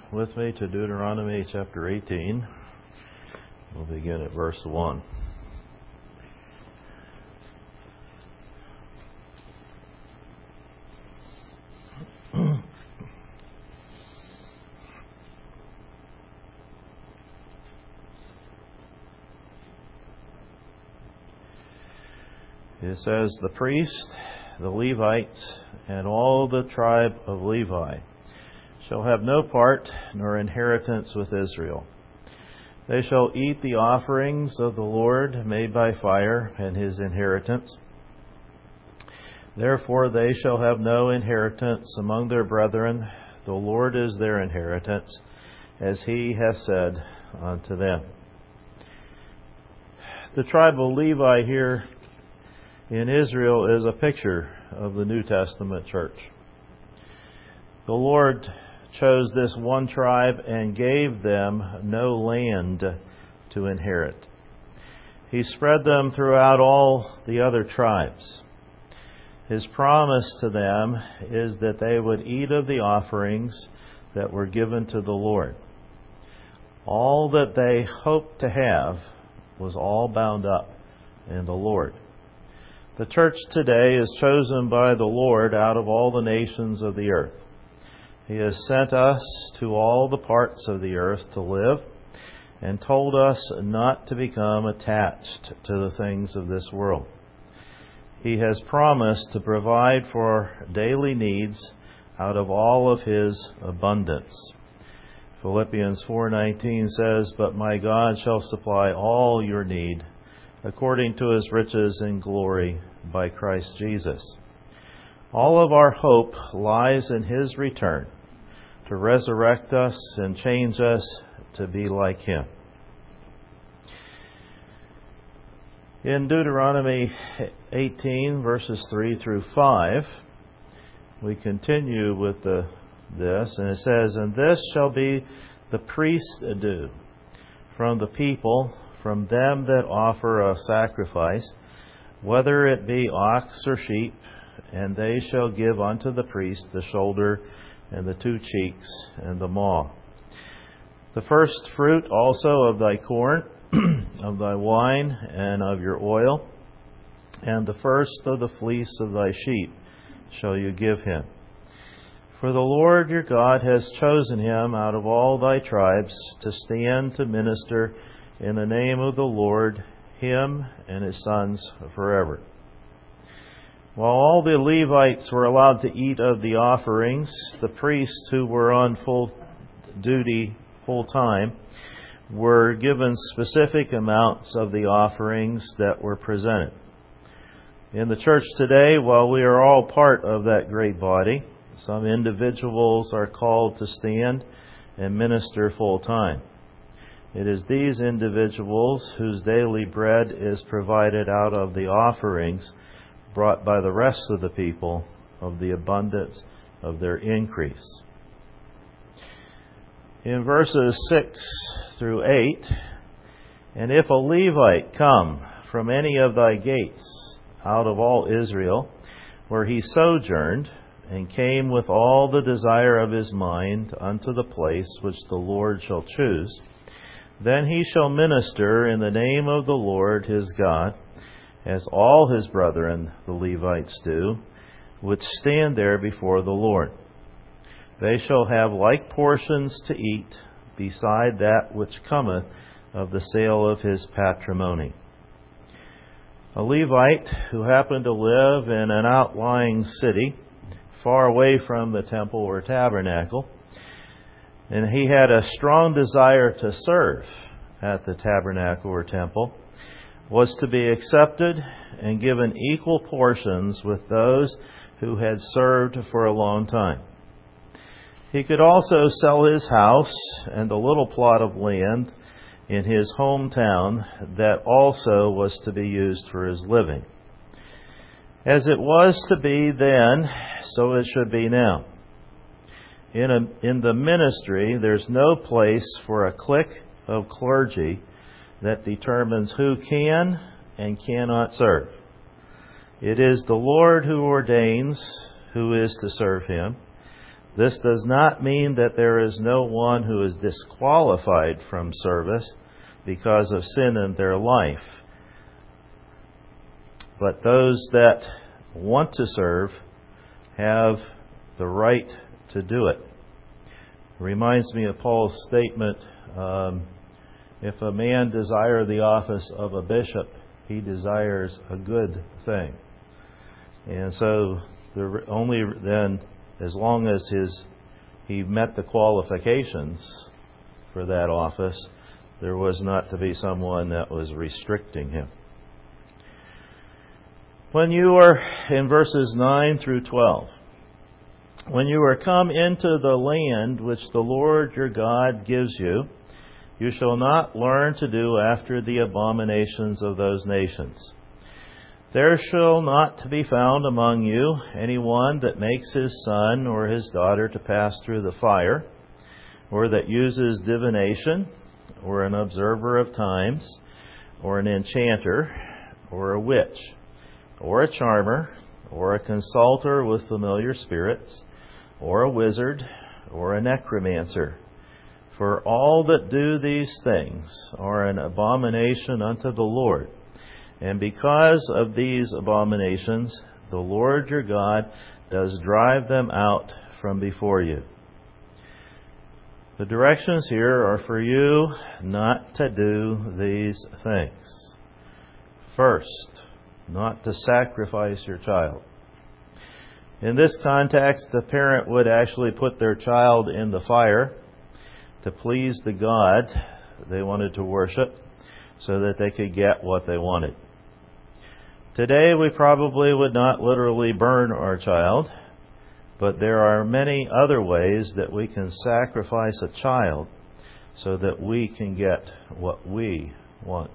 with me to Deuteronomy chapter 18. We'll begin at verse 1. It says, "The priest, the Levites, and all the tribe of Levi shall have no part nor inheritance with Israel. They shall eat the offerings of the Lord made by fire and his inheritance. Therefore they shall have no inheritance among their brethren. The Lord is their inheritance, as he hath said unto them." The tribe of Levi here in Israel is a picture of the New Testament church. The Lord chose this one tribe and gave them no land to inherit. He spread them throughout all the other tribes. His promise to them is that they would eat of the offerings that were given to the Lord. All that they hoped to have was all bound up in the Lord. The church today is chosen by the Lord out of all the nations of the earth. He has sent us to all the parts of the earth to live and told us not to become attached to the things of this world. He has promised to provide for daily needs out of all of his abundance. Philippians 4:19 says, "But my God shall supply all your need according to his riches in glory by Christ Jesus." All of our hope lies in his return to resurrect us and change us to be like him. In Deuteronomy 18, verses 3 through 5, we continue with this, and it says, "And this shall be the priest's due from the people, from them that offer a sacrifice, whether it be ox or sheep, and they shall give unto the priest the shoulder and the 2 cheeks and the maw. The first fruit also of thy corn, of thy wine, and of your oil, and the first of the fleece of thy sheep shall you give him. For the Lord your God has chosen him out of all thy tribes to stand to minister in the name of the Lord, him and his sons forever." While all the Levites were allowed to eat of the offerings, the priests who were on full duty, full time, were given specific amounts of the offerings that were presented. In the church today, while we are all part of that great body, some individuals are called to stand and minister full time. It is these individuals whose daily bread is provided out of the offerings brought by the rest of the people of the abundance of their increase. In verses 6 through 8, "And if a Levite come from any of thy gates out of all Israel, where he sojourned, and came with all the desire of his mind unto the place which the Lord shall choose, then he shall minister in the name of the Lord his God, as all his brethren the Levites do, which stand there before the Lord. They shall have like portions to eat, beside that which cometh of the sale of his patrimony." A Levite who happened to live in an outlying city, far away from the temple or tabernacle, and he had a strong desire to serve at the tabernacle or temple, was to be accepted and given equal portions with those who had served for a long time. He could also sell his house and the little plot of land in his hometown that also was to be used for his living. As it was to be then, so it should be now. In the ministry, there's no place for a clique of clergy that determines who can and cannot serve. It is the Lord who ordains who is to serve him. This does not mean that there is no one who is disqualified from service because of sin in their life. But those that want to serve have the right to do it. It reminds me of Paul's statement, if a man desire the office of a bishop, he desires a good thing. And so only then, as long as he met the qualifications for that office, there was not to be someone that was restricting him. When you are, in verses 9 through 12, when you are come into the land which the Lord your God gives you, you shall not learn to do after the abominations of those nations. There shall not be found among you any one that makes his son or his daughter to pass through the fire, or that uses divination, or an observer of times, or an enchanter, or a witch, or a charmer, or a consulter with familiar spirits, or a wizard, or a necromancer. For all that do these things are an abomination unto the Lord. And because of these abominations, the Lord your God does drive them out from before you. The directions here are for you not to do these things. First, not to sacrifice your child. In this context, the parent would actually put their child in the fire to please the God they wanted to worship so that they could get what they wanted. Today, we probably would not literally burn our child, but there are many other ways that we can sacrifice a child so that we can get what we want.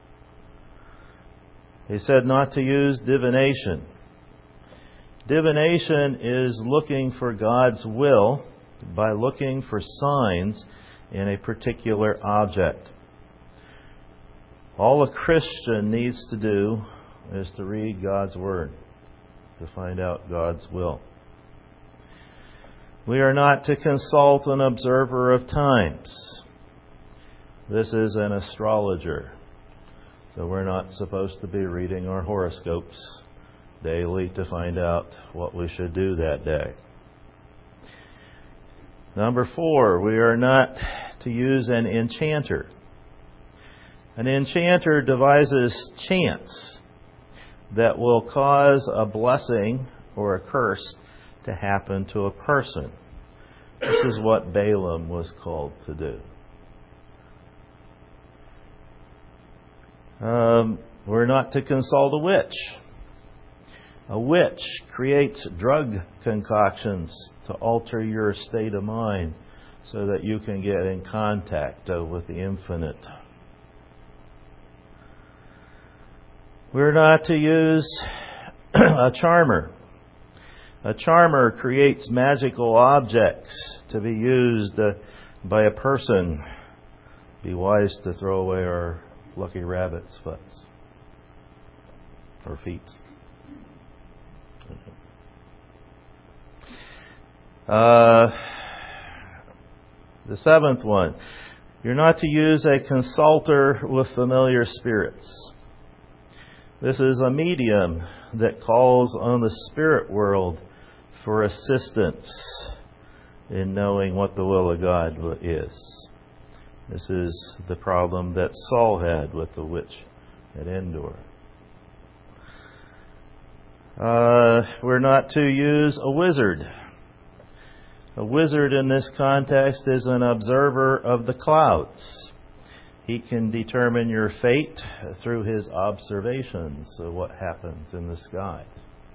He said not to use divination. Divination is looking for God's will by looking for signs in a particular object. All a Christian needs to do is to read God's Word to find out God's will. We are not to consult an observer of times. This is an astrologer. So we're not supposed to be reading our horoscopes daily to find out what we should do that day. Number 4, we are not to use an enchanter. An enchanter devises chants that will cause a blessing or a curse to happen to a person. This is what Balaam was called to do. We're not to consult a witch. A witch creates drug concoctions to alter your state of mind so that you can get in contact with the infinite. We're not to use a charmer. A charmer creates magical objects to be used by a person. Be wise to throw away our lucky rabbit's foots or feet. The 7th one, you're not to use a consulter with familiar spirits. This is a medium that calls on the spirit world for assistance in knowing what the will of God is. This is the problem that Saul had with the witch at Endor. We're not to use a wizard. A wizard in this context is an observer of the clouds. He can determine your fate through his observations of what happens in the sky.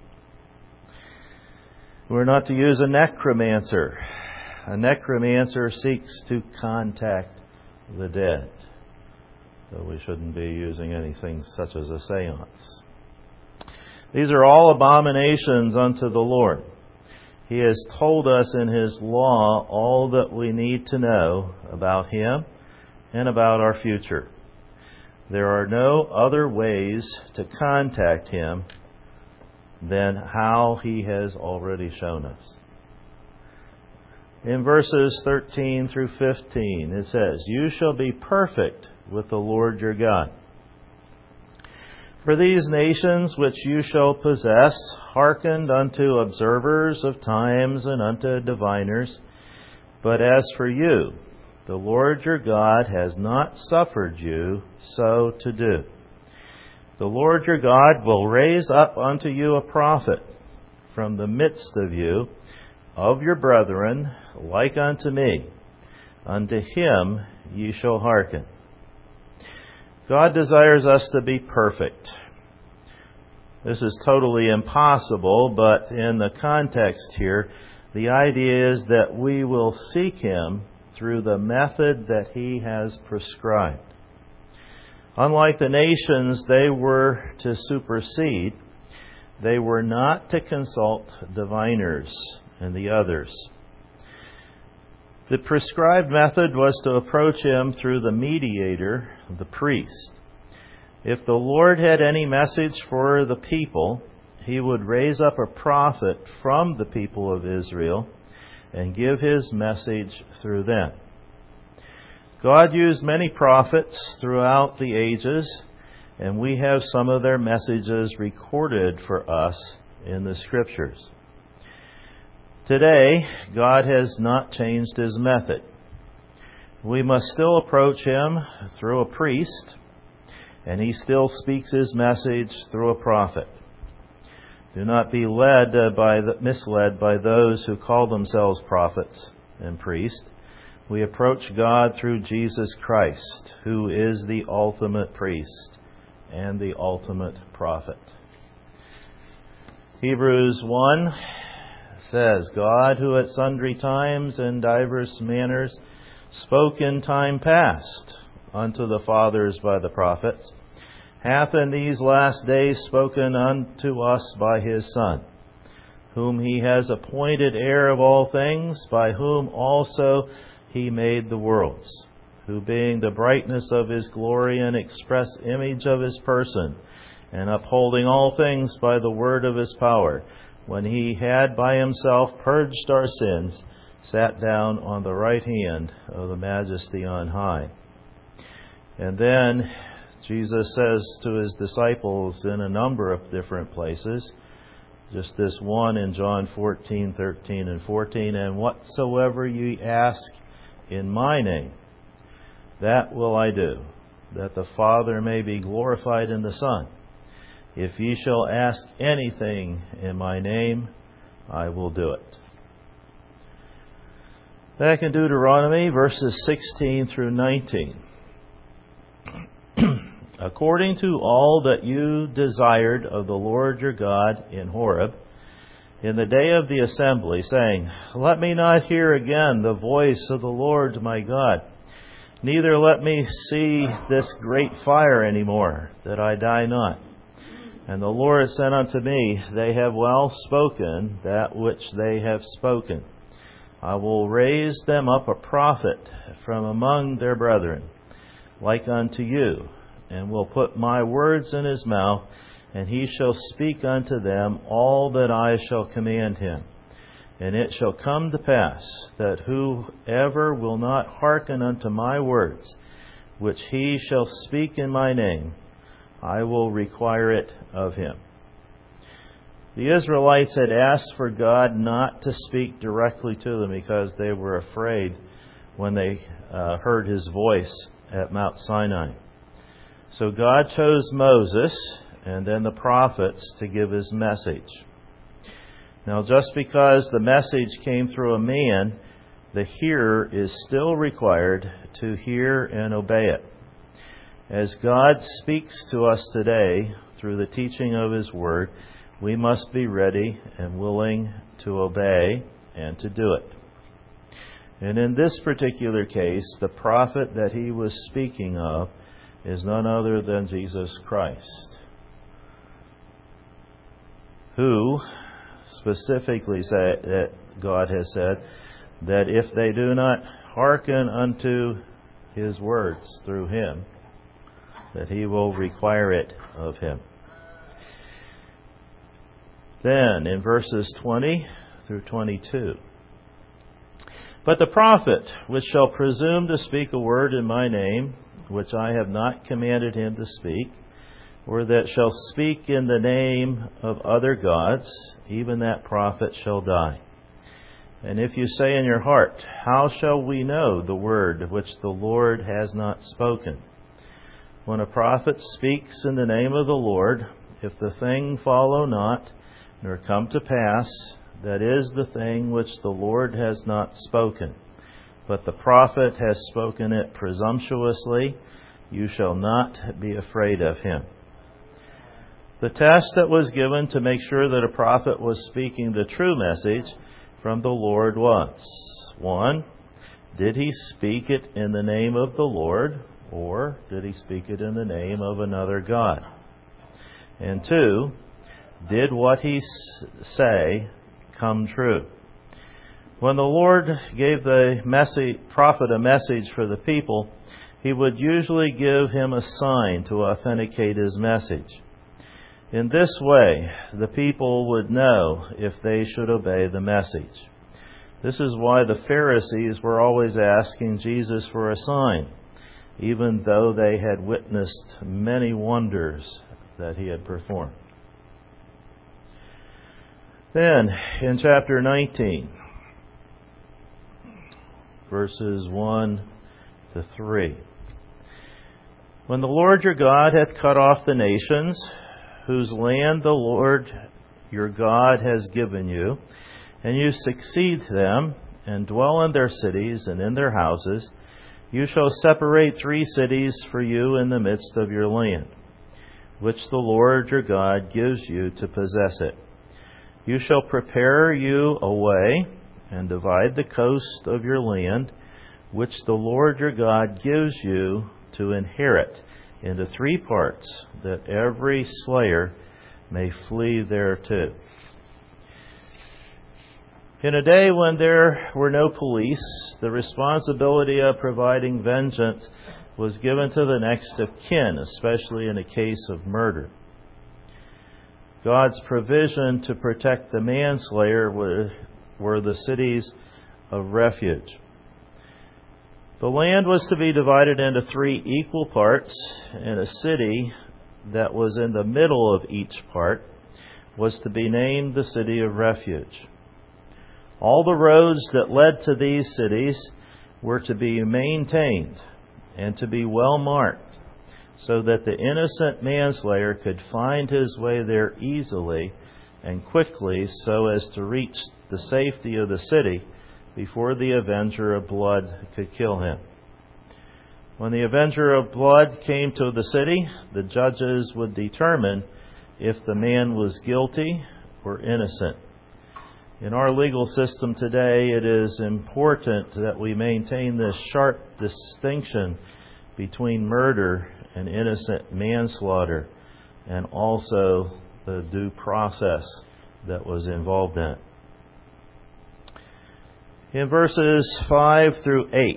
We're not to use a necromancer. A necromancer seeks to contact the dead. So we shouldn't be using anything such as a seance. These are all abominations unto the Lord. He has told us in His law all that we need to know about Him and about our future. There are no other ways to contact Him than how He has already shown us. In verses 13 through 15, it says, "You shall be perfect with the Lord your God. For these nations which you shall possess hearkened unto observers of times and unto diviners. But as for you, the Lord your God has not suffered you so to do. The Lord your God will raise up unto you a prophet from the midst of you, of your brethren, like unto me. Unto him ye shall hearken." God desires us to be perfect. This is totally impossible, but in the context here, the idea is that we will seek him through the method that he has prescribed. Unlike the nations they were to supersede, they were not to consult diviners and the others. The prescribed method was to approach him through the mediator, the priest. If the Lord had any message for the people, he would raise up a prophet from the people of Israel and give his message through them. God used many prophets throughout the ages, and we have some of their messages recorded for us in the Scriptures. Today, God has not changed his method. We must still approach him through a priest, and he still speaks his message through a prophet. Do not be misled by those who call themselves prophets and priests. We approach God through Jesus Christ, who is the ultimate priest and the ultimate prophet. Hebrews 1 says, "God, who at sundry times and divers manners spoke in time past unto the fathers by the prophets, hath in these last days spoken unto us by his Son, whom he has appointed heir of all things, by whom also he made the worlds, who being the brightness of his glory and express image of his person, and upholding all things by the word of his power, when he had by himself purged our sins, sat down on the right hand of the Majesty on high." And then Jesus says to his disciples in a number of different places, just this one in John 14, 13, and 14, "And whatsoever ye ask in my name, that will I do, that the Father may be glorified in the Son. If ye shall ask anything in my name, I will do it." Back in Deuteronomy, verses 16 through 19. "According to all that you desired of the Lord your God in Horeb, in the day of the assembly, saying, Let me not hear again the voice of the Lord my God, neither let me see this great fire any more, that I die not. And the Lord said unto me, They have well spoken that which they have spoken. I will raise them up a prophet from among their brethren, like unto you, and will put my words in his mouth, and he shall speak unto them all that I shall command him. And it shall come to pass that whoever will not hearken unto my words, which he shall speak in my name, I will require it of him." The Israelites had asked for God not to speak directly to them because they were afraid when they heard his voice at Mount Sinai. So God chose Moses and then the prophets to give his message. Now, just because the message came through a man, the hearer is still required to hear and obey it. As God speaks to us today through the teaching of his word, we must be ready and willing to obey and to do it. And in this particular case, the prophet that he was speaking of is none other than Jesus Christ, who specifically said that God has said that if they do not hearken unto his words through him, that he will require it of him. Then in verses 20 through 22, But the prophet, which shall presume to speak a word in my name, which I have not commanded him to speak, or that shall speak in the name of other gods, even that prophet shall die. And if you say in your heart, how shall we know the word which the Lord has not spoken? When a prophet speaks in the name of the Lord, if the thing follow not, nor come to pass, that is the thing which the Lord has not spoken, but the prophet has spoken it presumptuously, you shall not be afraid of him. The test that was given to make sure that a prophet was speaking the true message from the Lord was, 1, did he speak it in the name of the Lord, or did he speak it in the name of another God? And 2, did what he say come true? When the Lord gave the prophet a message for the people, he would usually give him a sign to authenticate his message. In this way, the people would know if they should obey the message. This is why the Pharisees were always asking Jesus for a sign, even though they had witnessed many wonders that he had performed. Then, in chapter 19, verses 1 to 3. When the Lord your God hath cut off the nations, whose land the Lord your God has given you, and you succeed them, and dwell in their cities and in their houses, you shall separate 3 cities for you in the midst of your land, which the Lord your God gives you to possess it. You shall prepare you a way, and divide the coast of your land, which the Lord your God gives you to inherit, into 3 parts, that every slayer may flee thereto. In a day when there were no police, the responsibility of providing vengeance was given to the next of kin, especially in a case of murder. God's provision to protect the manslayer were the cities of refuge. The land was to be divided into 3 equal parts, and a city that was in the middle of each part was to be named the city of refuge. All the roads that led to these cities were to be maintained and to be well marked, so that the innocent manslayer could find his way there easily and quickly, so as to reach the safety of the city before the avenger of blood could kill him. When the avenger of blood came to the city, the judges would determine if the man was guilty or innocent. In our legal system today, it is important that we maintain this sharp distinction between murder and innocent manslaughter, and also the due process that was involved in it. In verses 5 through 8,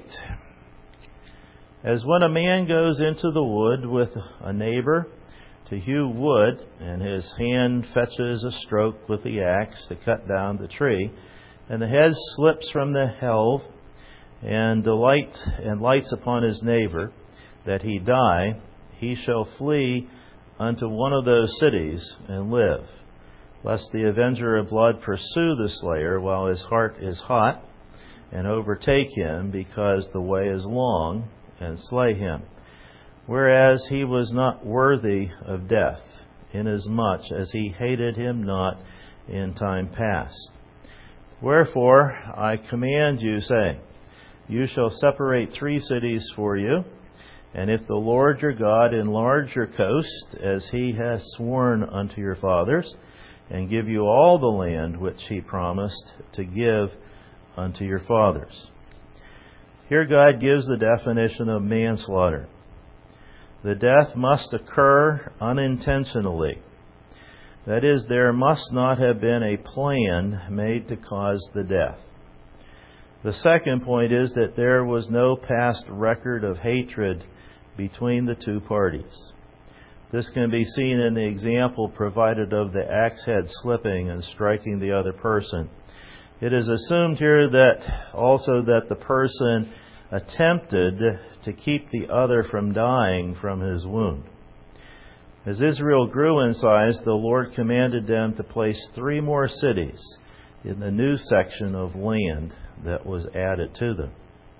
as when a man goes into the wood with a neighbor to hew wood, and his hand fetches a stroke with the axe to cut down the tree, and the head slips from the helve, and lights upon his neighbor, that he die, he shall flee unto one of those cities and live, lest the avenger of blood pursue the slayer while his heart is hot, and overtake him, because the way is long, and slay him, whereas he was not worthy of death, inasmuch as he hated him not in time past. Wherefore I command you, saying, you shall separate 3 cities for you, and if the Lord your God enlarge your coast, as he hath sworn unto your fathers, and give you all the land which he promised to give unto your fathers. Here God gives the definition of manslaughter. The death must occur unintentionally. That is, there must not have been a plan made to cause the death. The second point is that there was no past record of hatred between the 2 parties. This can be seen in the example provided of the axe head slipping and striking the other person. It is assumed here that also that the person attempted to keep the other from dying from his wound. As Israel grew in size, the Lord commanded them to place 3 more cities in the new section of land that was added to them.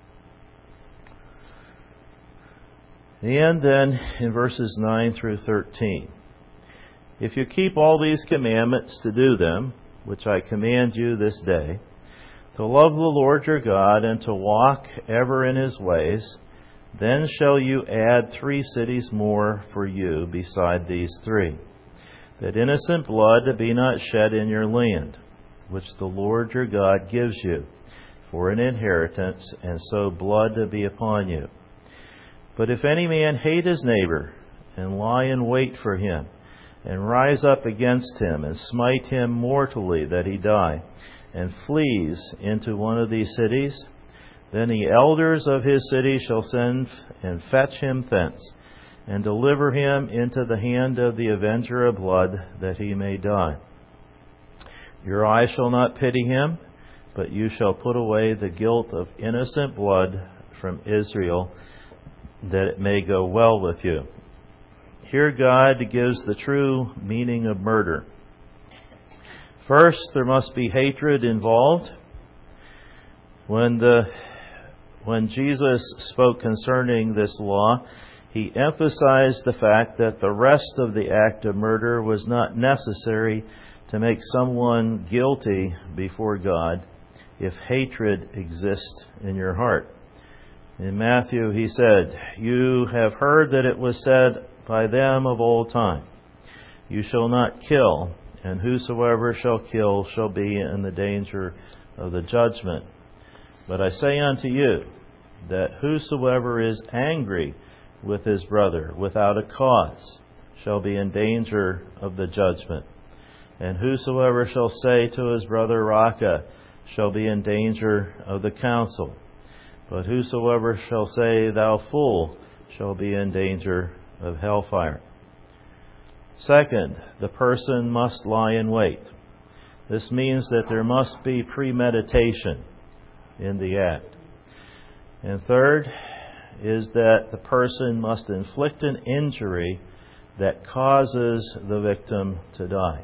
And then in verses 9 through 13, if you keep all these commandments to do them, which I command you this day, to love the Lord your God and to walk ever in His ways, then shall you add 3 cities more for you beside these 3, that innocent blood be not shed in your land, which the Lord your God gives you for an inheritance, and so blood to be upon you. But if any man hate his neighbor, and lie in wait for him, and rise up against him, and smite him mortally that he die, and flees into one of these cities, then the elders of his city shall send and fetch him thence, and deliver him into the hand of the avenger of blood, that he may die. Your eye shall not pity him, but you shall put away the guilt of innocent blood from Israel, that it may go well with you. Here God gives the true meaning of murder. First, there must be hatred involved. When Jesus spoke concerning this law, He emphasized the fact that the rest of the act of murder was not necessary to make someone guilty before God if hatred exists in your heart. In Matthew, He said, "You have heard that it was said by them of old time, you shall not kill, and whosoever shall kill shall be in the danger of the judgment. But I say unto you, that whosoever is angry with his brother without a cause shall be in danger of the judgment. And whosoever shall say to his brother, Raca, shall be in danger of the council. But whosoever shall say, Thou fool, shall be in danger of hellfire." Second, the person must lie in wait. This means that there must be premeditation in the act. And third is that the person must inflict an injury that causes the victim to die.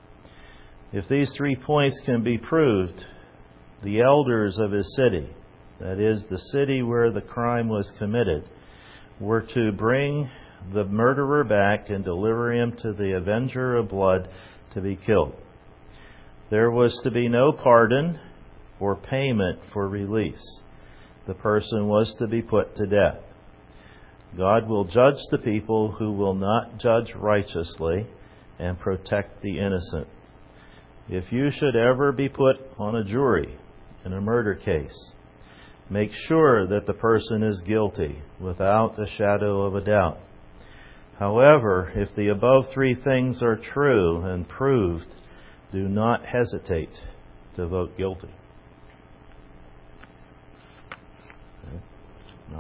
If these 3 points can be proved, the elders of his city, that is, the city where the crime was committed, were to bring the murderer back and deliver him to the avenger of blood to be killed. There was to be no pardon or payment for release. The person was to be put to death. God will judge the people who will not judge righteously and protect the innocent. If you should ever be put on a jury in a murder case, make sure that the person is guilty without a shadow of a doubt. However, if the above 3 things are true and proved, do not hesitate to vote guilty.